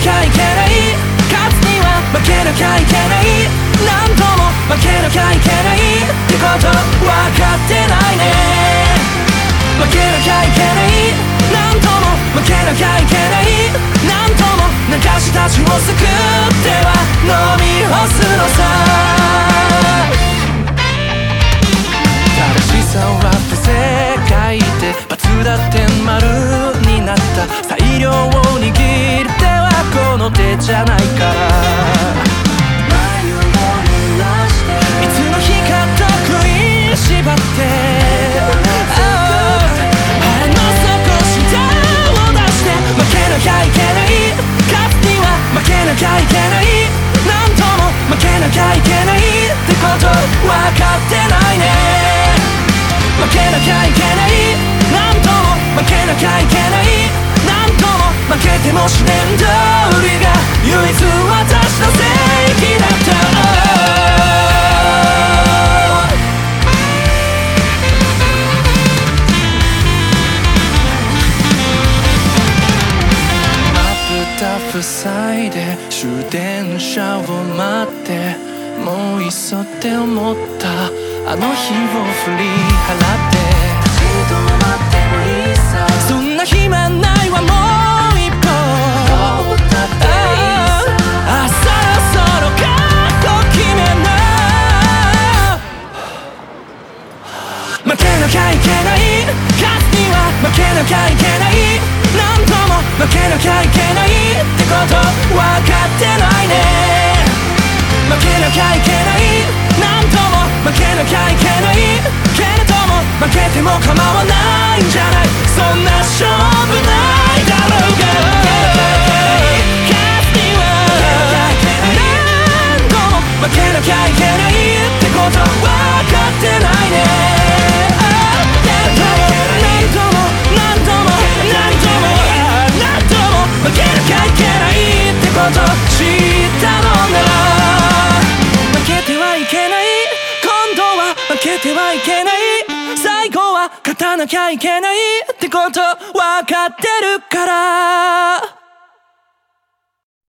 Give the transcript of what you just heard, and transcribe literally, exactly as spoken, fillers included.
きゃいけない、勝つには負けなきゃいけない、何度も負けなきゃいけないってこと分かってないね。負けなきゃいけない、何度も負けなきゃいけない、何度も流したちを救っては飲み干すのさ。正しさを割って世界で×だって丸になった、裁量を握る手はこの手じゃないから、いつの日か得意縛って腹の底下を出して負けなきゃいけない、勝つには負けなきゃいけない、何度も負けなきゃいけないってこと分かってないね。負けなきゃいけない、何度も負けなきゃいけない、何度も負けても自然通りが唯一私の正義だった。塞いで終電車を待って、もういっそって思ったあの日を振り払って、立ち止まってもいいさ、そんな暇ないわもう一歩、どうだっていいさ、あ、そろそろ覚悟決めな。負けなきゃいけない、勝つには負けなきゃいけない、何度も負けなきゃいけないってこと分かってないね。負けなきゃいけない、何度も負けなきゃいけない、けれども負けても構わないんじゃない、そんな勝負ないだろうが。勝つには何度も負けなきゃいけないってこと分かってないね。負けなきゃいけないってこと知ったのなら、負けてはいけない、今度は負けてはいけない、最後は勝たなきゃいけないってこと分かってるから。